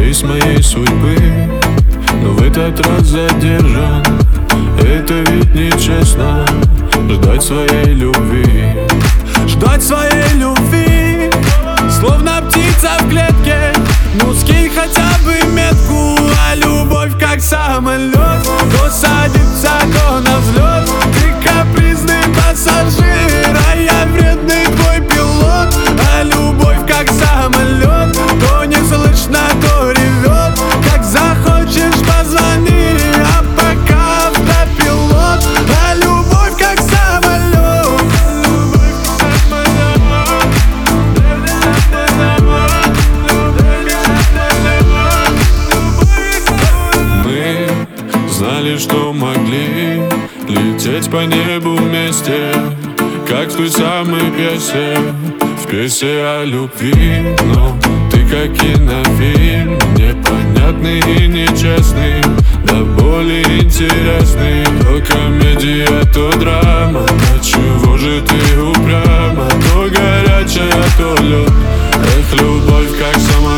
лист моей судьбы, но в этот раз задержан. Это ведь нечестно, ждать своей любви. Ждать своей любви, словно птица в клетке. Ну скинь хотя бы метку, а любовь как самолет. То садится, то на взлет. Ты капризный пассажир, а я вредный твой пилот. А любовь как самолет, то не слышно, то ревет. Как захочешь, позвони, а пока автопилот. А любовь как самолет. Мы знали, что могли лететь по небу вместе, как в той самой пьесе, в пьесе о любви. Но ты как кинофильм, непонятный и нечестный, да более интересный. То комедия, то драма, отчего же ты упряма? То горячая, то лед. Эх, любовь как самолет.